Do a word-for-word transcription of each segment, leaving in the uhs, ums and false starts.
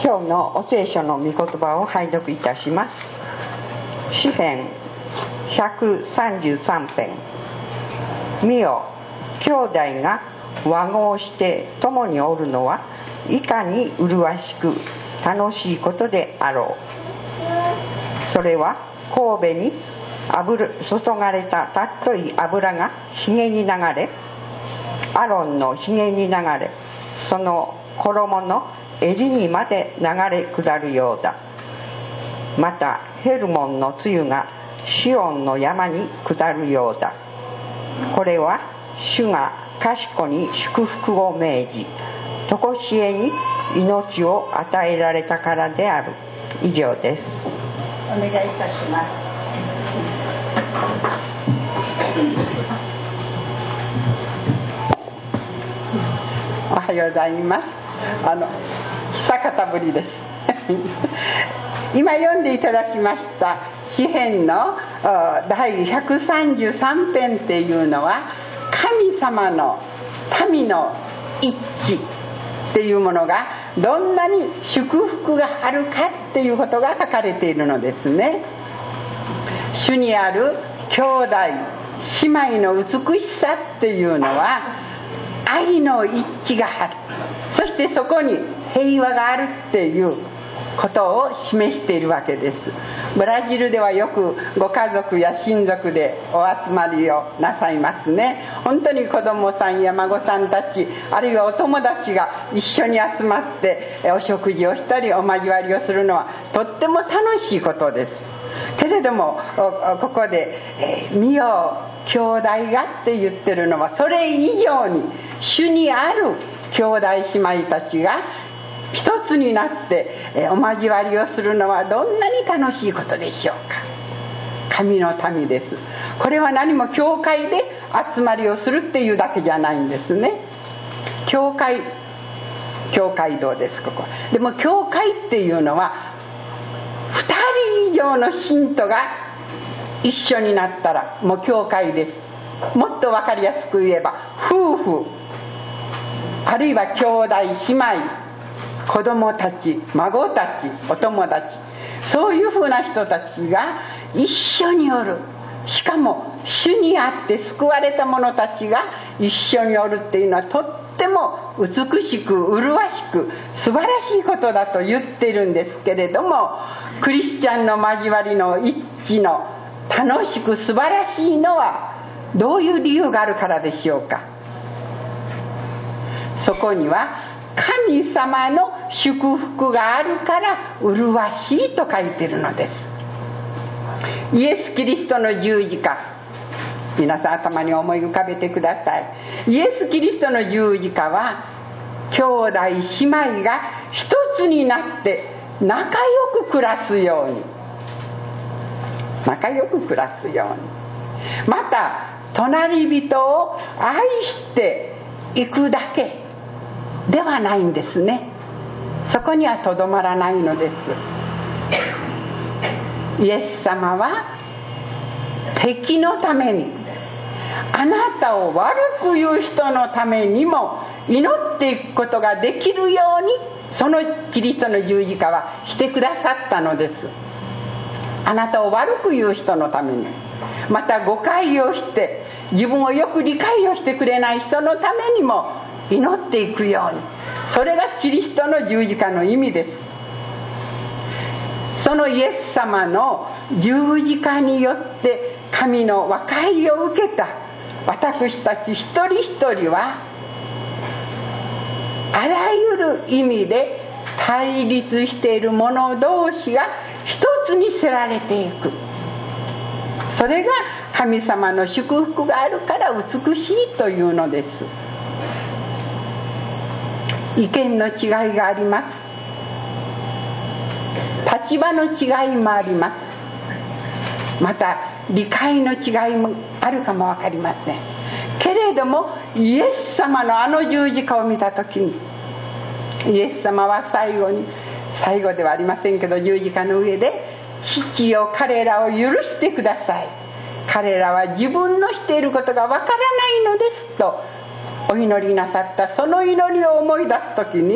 今日のお聖書の御言葉を拝読いたします。詩編ひゃくさんじゅうさん編。見よ、兄弟が和合して共におるのはいかに麗しく楽しいことであろう。それは神戸に油注がれたたっとい油が髭に流れ、アロンの髭に流れ、その衣の襟にまで流れ下るようだ。またヘルモンの露がシオンの山に下るようだ。これは主が賢に祝福を命じ、とこしえに命を与えられたからである。以上です。お願いいたします。 おはようございます。あの久方ぶりです今読んでいただきました詩編のだいひゃくさんじゅうさん編っていうのは、神様の民の一致っていうものがどんなに祝福があるかっていうことが書かれているのですね。主にある兄弟姉妹の美しさっていうのは愛の一致がある、そしてそこに平和があるっていうことを示しているわけです。ブラジルではよくご家族や親族でお集まりをなさいますね。本当に子供さんや孫さんたち、あるいはお友達が一緒に集まってお食事をしたりお交わりをするのはとっても楽しいことです。けれどもここで、えー、見よ兄弟がって言ってるのは、それ以上に主にある兄弟姉妹たちが一つになってお交わりをするのはどんなに楽しいことでしょうか。神の民です。これは何も教会で集まりをするっていうだけじゃないんですね。教会教会堂です。ここでも教会っていうのは二人以上の信徒が一緒になったらもう教会です。もっと分かりやすく言えば夫婦、あるいは兄弟姉妹、子供たち、孫たち、お友達、そういうふうな人たちが一緒におる。しかも主にあって救われた者たちが一緒におるっていうのはとっても美しく麗しく素晴らしいことだと言っているんですけれども、クリスチャンの交わりの一致の楽しく素晴らしいのはどういう理由があるからでしょうか。そこには神様の祝福があるから麗しいと書いているのです。イエス・キリストの十字架、皆さん頭に思い浮かべてください。イエス・キリストの十字架は兄弟姉妹が一つになって仲良く暮らすように仲良く暮らすように、また隣人を愛していくだけではないんですね。そこにはとどまらないのです。イエス様は敵のために、あなたを悪く言う人のためにも祈っていくことができるように、そのキリストの十字架はしてくださったのです。あなたを悪く言う人のために、また誤解をして自分をよく理解をしてくれない人のためにも祈っていくように、それがキリストの十字架の意味です。そのイエス様の十字架によって神の和解を受けた私たち一人一人は、あらゆる意味で対立している者同士が一つにせられていく。それが神様の祝福があるから美しいというのです。意見の違いがあります。立場の違いもあります。また理解の違いもあるかも分かりませんけれども、イエス様のあの十字架を見たときに、イエス様は最後に、最後ではありませんけど、十字架の上で、父よ彼らを許してください、彼らは自分のしていることが分からないのですとお祈りなさった。その祈りを思い出すときに、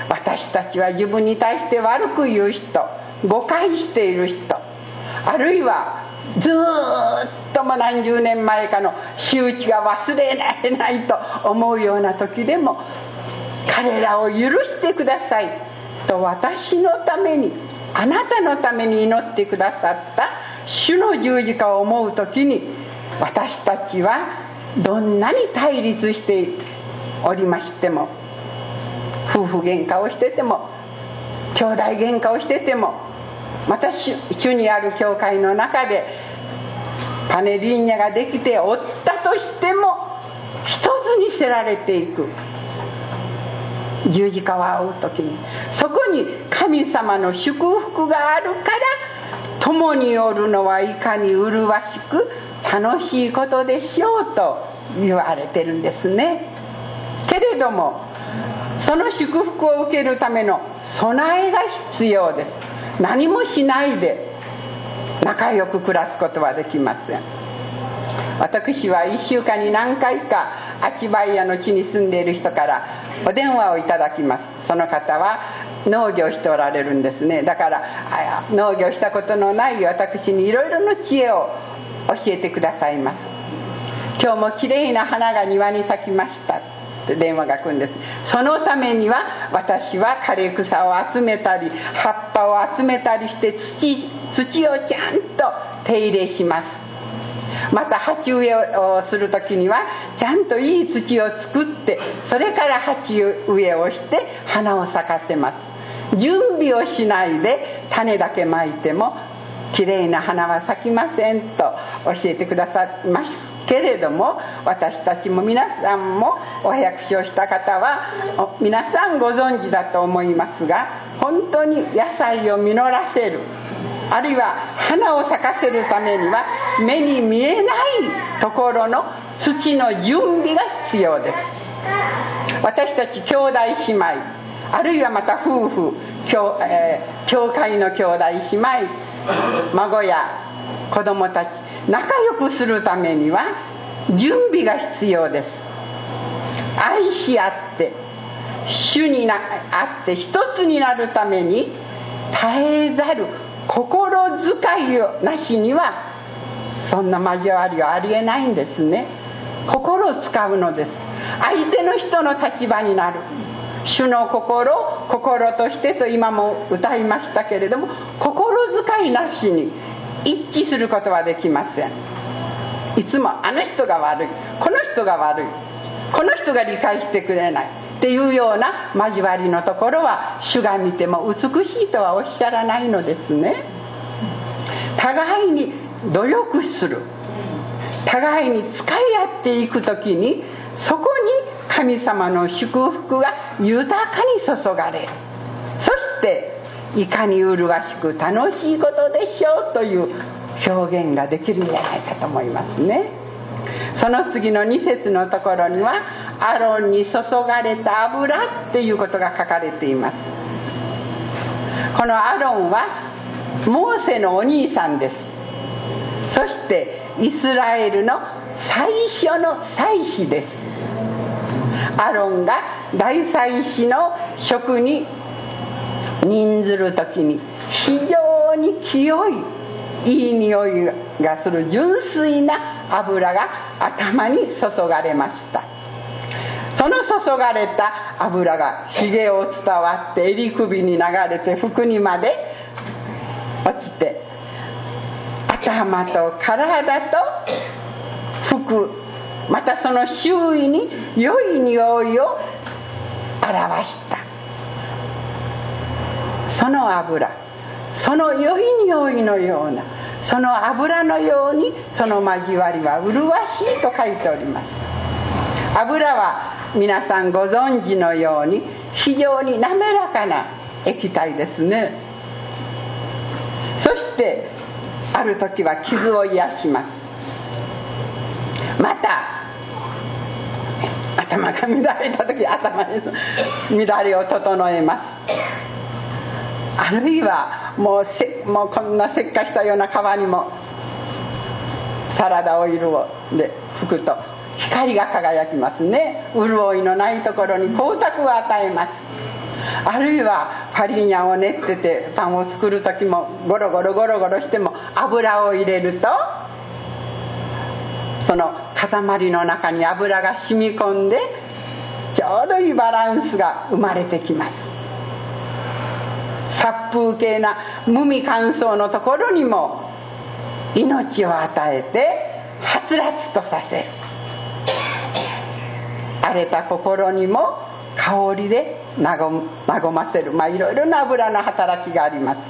私たちは自分に対して悪く言う人、誤解している人、あるいはずーっとも何十年前かの仕打ちが忘れられないと思うような時でも、彼らを許してくださいと私のために、あなたのために祈ってくださった主の十字架を思う時に、私たちはどんなに対立しておりましても、夫婦喧嘩をしてても、兄弟喧嘩をしてても、また 主, 主にある教会の中でパネリーニャができておったとしても、一つにせられていく十字架を追う時に、そこに神様の祝福があるから、共におるのはいかに麗しく楽しいことでしょうと言われてるんですね。けれどもその祝福を受けるための備えが必要です。何もしないで仲良く暮らすことはできません。私はいっしゅうかんに何回かアチバイヤの地に住んでいる人からお電話をいただきます。その方は農業しておられるんですね。だから農業したことのない私にいろいろな知恵を教えてくださいます。今日もきれいな花が庭に咲きましたって電話が来るんです。そのためには私は枯れ草を集めたり葉っぱを集めたりして 土, 土をちゃんと手入れします。また鉢植えをするときにはちゃんといい土を作って、それから鉢植えをして花を咲かせます。準備をしないで種だけまいてもきれいな花は咲きませんと教えてくださいますけれども、私たちも皆さんもお百姓した方は皆さんご存知だと思いますが、本当に野菜を実らせる、あるいは花を咲かせるためには目に見えないところの土の準備が必要です。私たち兄弟姉妹、あるいはまた夫婦、教、えー、教会の兄弟姉妹、孫や子供たち、仲良くするためには準備が必要です。愛し合って主にあって一つになるために絶えざる心遣いをなしにはそんな交わりはありえないんですね。心を使うのです。相手の人の立場になる。主の心、心としてと今も歌いましたけれども、心遣いなしに一致することはできません。いつもあの人が悪い、この人が悪い、この人が理解してくれないっていうような交わりのところは主が見ても美しいとはおっしゃらないのですね。互いに努力する、互いに使い合っていくときに、そこに神様の祝福が豊かに注がれる。そしていかに麗しく楽しいことでしょうという表現ができるんじゃないかと思いますね。その次のに節のところにはアロンに注がれた油っていうことが書かれています。このアロンはモーセのお兄さんです。そしてイスラエルの最初の祭司です。アロンが大祭司の職に任ずるときに非常に清いいい匂いがする純粋な油が頭に注がれました。その注がれた油がひげを伝わって襟首に流れて服にまで落ちて、頭と体と服、またその周囲に良い匂いを表した。その油、その良い匂いのような、その油のようにその交わりは麗しいと書いております。油は皆さんご存知のように非常に滑らかな液体ですね。そしてある時は傷を癒します。また頭が乱れた時、頭に乱れを整えます。あるいはもうせもうこんな石化したような皮にもサラダオイルをで拭くと光が輝きますね。潤いのないところに光沢を与えます。 あるいはファリーニャを練っててパンを作る時もゴロゴロゴロゴロしても油を入れるとその塊の中に油が染み込んでちょうどいいバランスが生まれてきます。殺風景な無味乾燥のところにも命を与えてはつらつとさせる。荒れた心にも香りで和ませる。まあいろいろな油の働きがあります。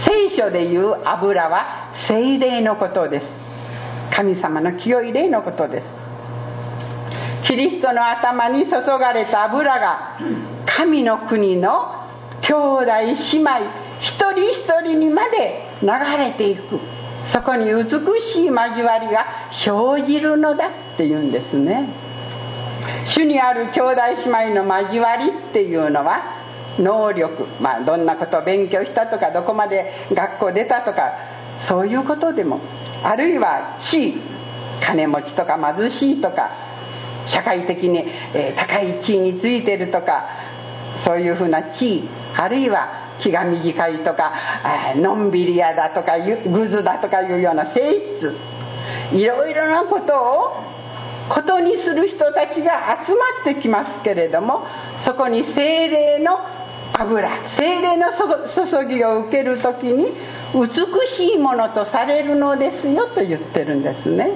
聖書でいう油は聖霊のことです。神様の清い霊のことです。キリストの頭に注がれた油が神の国の兄弟姉妹一人一人にまで流れていく。そこに美しい交わりが生じるのだっていうんですね。主にある兄弟姉妹の交わりっていうのは能力、まあどんなことを勉強したとかどこまで学校出たとかそういうことでも、あるいは地位、金持ちとか貧しいとか社会的に高い地位についているとかそういうふうな地位、あるいは気が短いとかのんびり屋だとかグズだとかいうような性質、いろいろなことをことにする人たちが集まってきますけれども、そこに聖霊の油、聖霊の注ぎを受けるときに美しいものとされるのですよと言ってるんですね。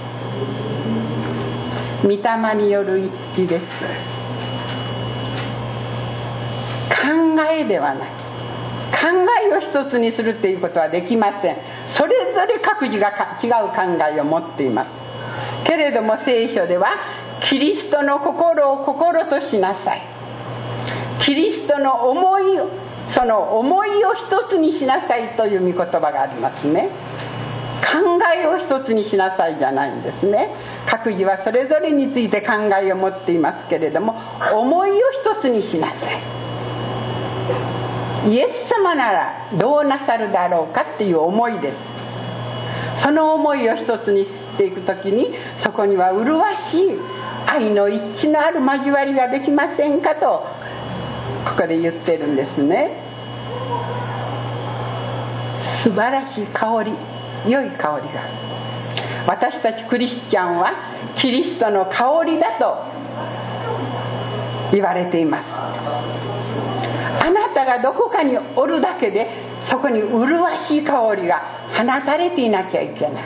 御霊による一致です。考えではない。考えを一つにするということはできません。それぞれ各自が違う考えを持っています。けれども聖書ではキリストの心を心としなさい、キリストの思いをその思いを一つにしなさいという御言葉がありますね。考えを一つにしなさいじゃないんですね。各自はそれぞれについて考えを持っていますけれども、思いを一つにしなさい。イエス様ならどうなさるだろうかっていう思いです。その思いを一つにしていくときに、そこには麗しい愛の一致のある交わりができませんかとここで言ってるんですね。素晴らしい香り、良い香りが、私たちクリスチャンはキリストの香りだと言われています。あなたがどこかにおるだけでそこに麗しい香りが放たれていなきゃいけない。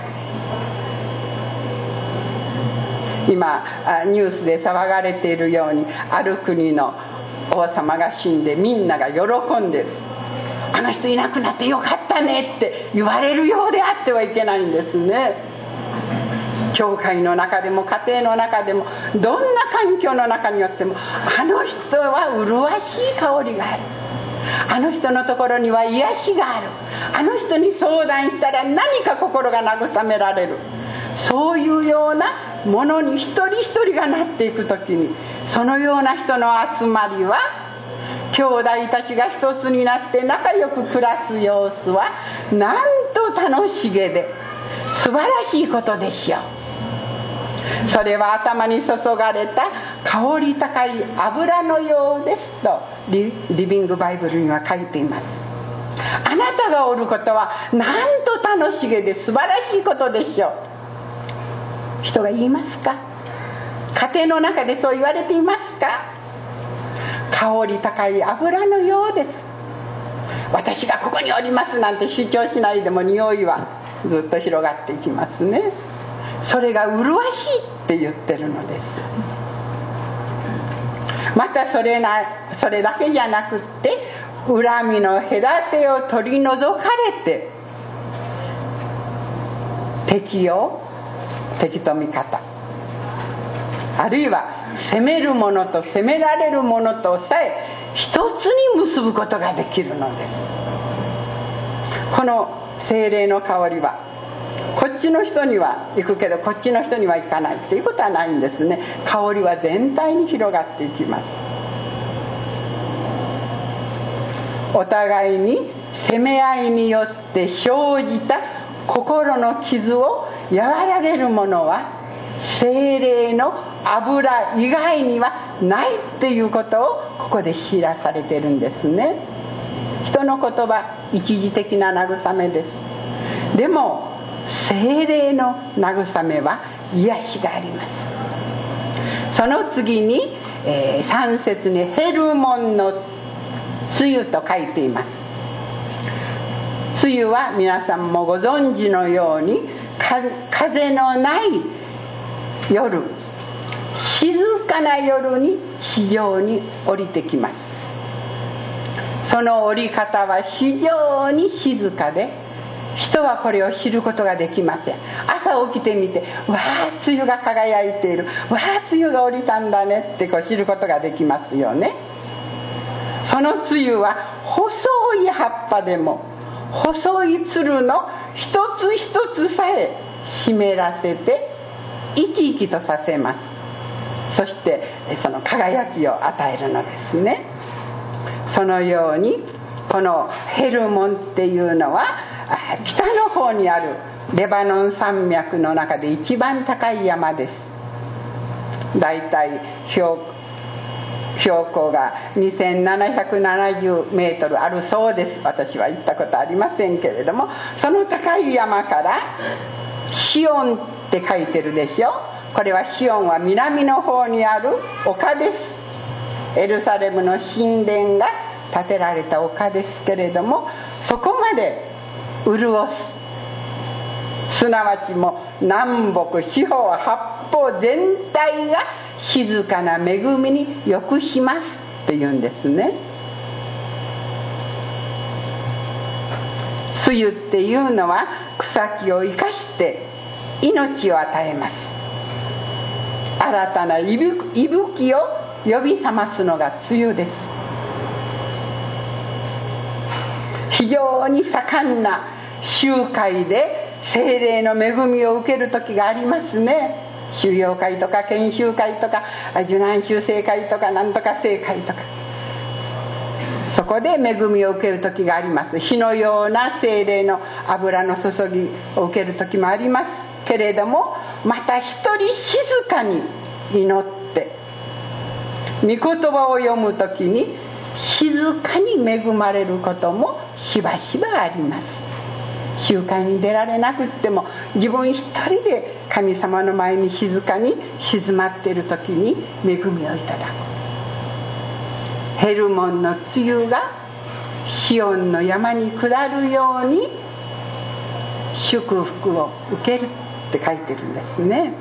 今ニュースで騒がれているように、ある国の王様が死んでみんなが喜んでる。あの人いなくなってよかったねって言われるようであってはいけないんですね。教会の中でも家庭の中でもどんな環境の中によっても、あの人は麗しい香りがある、あの人のところには癒しがある、あの人に相談したら何か心が慰められる、そういうようなものに一人一人がなっていくときに、そのような人の集まりは、兄弟たちが一つになって仲良く暮らす様子はなんと楽しげで素晴らしいことでしょう。それは頭に注がれた香り高い油のようですと リ, リビングバイブルには書いています。あなたがおることはなんと楽しげで素晴らしいことでしょう。人が言いますか？家庭の中でそう言われていますか？香り高い油のようです。私がここにおりますなんて主張しないでも匂いはずっと広がっていきますね。それが麗しいって言ってるのです。またそれなそれだけじゃなくって、恨みの隔てを取り除かれて、敵を敵と味方、あるいは責める者と責められる者とさえ一つに結ぶことができるのです。この聖霊の香りはこっちの人には行くけどこっちの人には行かないということはないんですね。香りは全体に広がっていきます。お互いに責め合いによって生じた心の傷を和らげるものは聖霊の油以外にはないっていうことをここで知らされているんですね。人の言葉、一時的な慰めです。でも聖霊の慰めは癒しがあります。その次に、えー、さん節にヘルモンの梅雨と書いています。梅雨は皆さんもご存知のように風のない夜、静かな夜に地上に降りてきます。その降り方は非常に静かで、人はこれを知ることができません。朝起きてみて、わあ梅雨が輝いている、わあ梅雨が降りたんだねってこう知ることができますよね。その梅雨は細い葉っぱでも細いつるの一つ一つさえ湿らせて生き生きとさせます。そしてその輝きを与えるのですね。そのようにこのヘルモンっていうのは北の方にあるレバノン山脈の中で一番高い山です。だいたい標高がにせんななひゃくななじゅうメートルあるそうです。私は行ったことありませんけれども、その高い山からシオンって書いてるでしょ。これはシオンは南の方にある丘です。エルサレムの神殿が建てられた丘ですけれども、そこまで潤す、すなわちもう南北四方八方全体が静かな恵みによくしますっていうんですね。梅雨っていうのは草木を生かして命を与えます。新たな息吹を呼び覚ますのが梅雨です。非常に盛んな集会で聖霊の恵みを受ける時がありますね。修行会とか研修会とか受難修正会とかなんとか聖会とか、そこで恵みを受ける時があります。火のような聖霊の油の注ぎを受ける時もありますけれども、また一人静かに祈って御言葉を読む時に静かに恵まれることもしばしばあります。集会に出られなくっても自分一人で神様の前に静かに静まっている時に恵みをいただく。ヘルモンの梅雨がシオンの山に下るように祝福を受けるって書いてるんですね。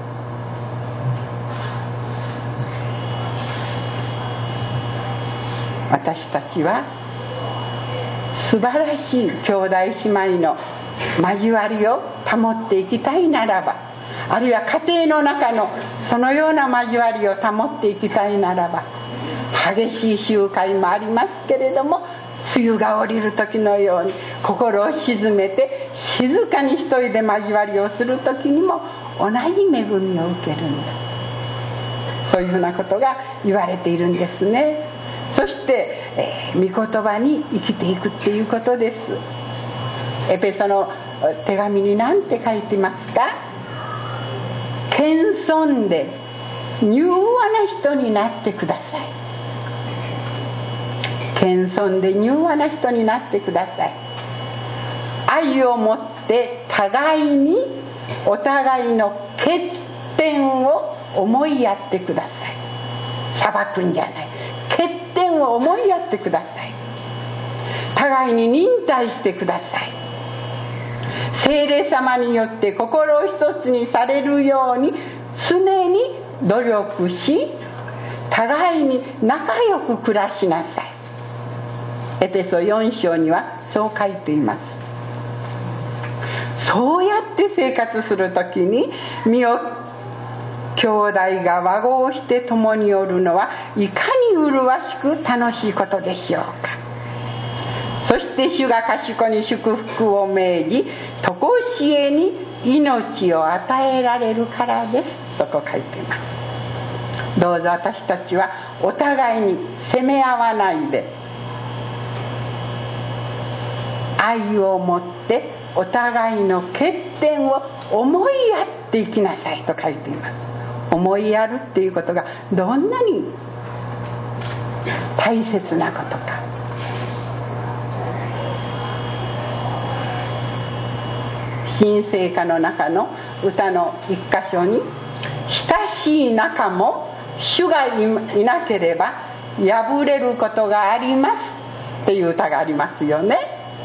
私たちは素晴らしい兄弟姉妹の交わりを保っていきたいならば、あるいは家庭の中のそのような交わりを保っていきたいならば、激しい集会もありますけれども、梅雨が降りる時のように心を静めて静かに一人で交わりをする時にも同じ恵みを受けるんだ、そういうふうなことが言われているんですね。そして、えー、御言葉に生きていくっていうことです。エペソの手紙に何て書いてますか？謙遜で柔和な人になってください。謙遜で柔和な人になってください。愛を持って互いにお互いの欠点を思いやってください。裁くんじゃない、欠点を思いやってください。互いに忍耐してください。聖霊様によって心を一つにされるように常に努力し、互いに仲良く暮らしなさい。エペソよん章にはそう書いています。そうやって生活するときに、身を兄弟が和合して共におるのはいかに麗しく楽しいことでしょうか。そして主が賢に祝福を命じ、とこしえに命を与えられるからです。そこ書いています。どうぞ私たちはお互いに責め合わないで、愛を持ってお互いの欠点を思いやっていきなさいと書いています。 思いやるっていうことがどんなに大切なことか。新聖歌の中の歌の一箇所に、親しい仲も主がいなければ破れることがありますっていう歌がありますよね。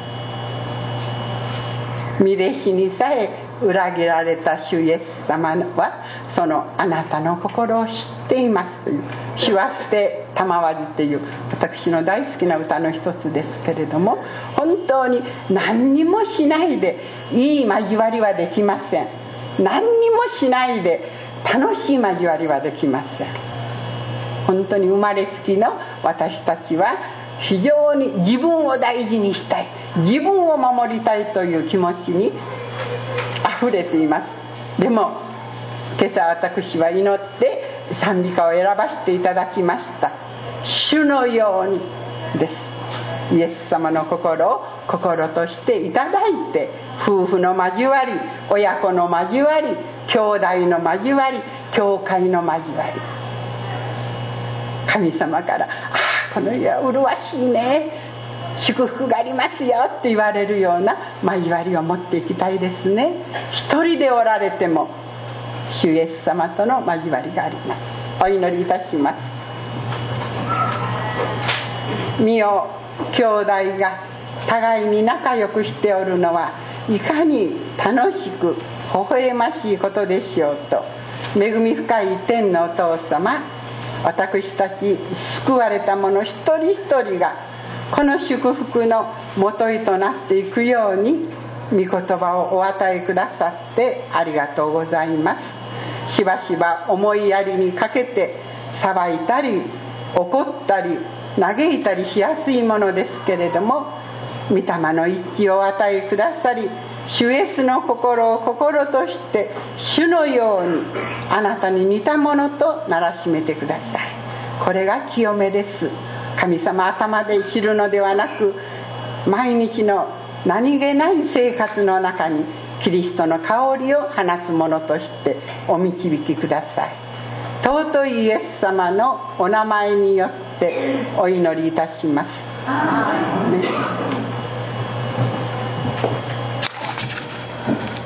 見れしにさえ裏切られた主イエス様はそのあなたの心を知っていますという、主は捨てたまわりっていう私の大好きな歌の一つですけれども、本当に何にもしないでいい交わりはできません。何にもしないで楽しい交わりはできません。本当に生まれつきの私たちは非常に自分を大事にしたい、自分を守りたいという気持ちに溢れています。でも今朝私は祈って賛美歌を選ばせていただきました。主のようにです。イエス様の心を心としていただいて、夫婦の交わり、親子の交わり、兄弟の交わり、教会の交わり、神様からああこの家は麗しいね、祝福がありますよって言われるような交わりを持っていきたいですね。一人でおられても主イエス様との交わりがあります。お祈りいたします。身を兄弟が互いに仲良くしておるのはいかに楽しく微笑ましいことでしょうと、恵み深い天のお父様、私たち救われた者一人一人がこの祝福のもといとなっていくように御言葉をお与えくださってありがとうございます。しばしば思いやりにかけて裁いたり怒ったり嘆いたりしやすいものですけれども、御霊の一致をお与えくださり、主イエスの心を心として主のようにあなたに似たものとならしめてください。これが清めです。神様頭で知るのではなく、毎日の何気ない生活の中にキリストの香りを放つものとしてお導きください。尊いイエス様のお名前によってお祈りいたします。アーメン。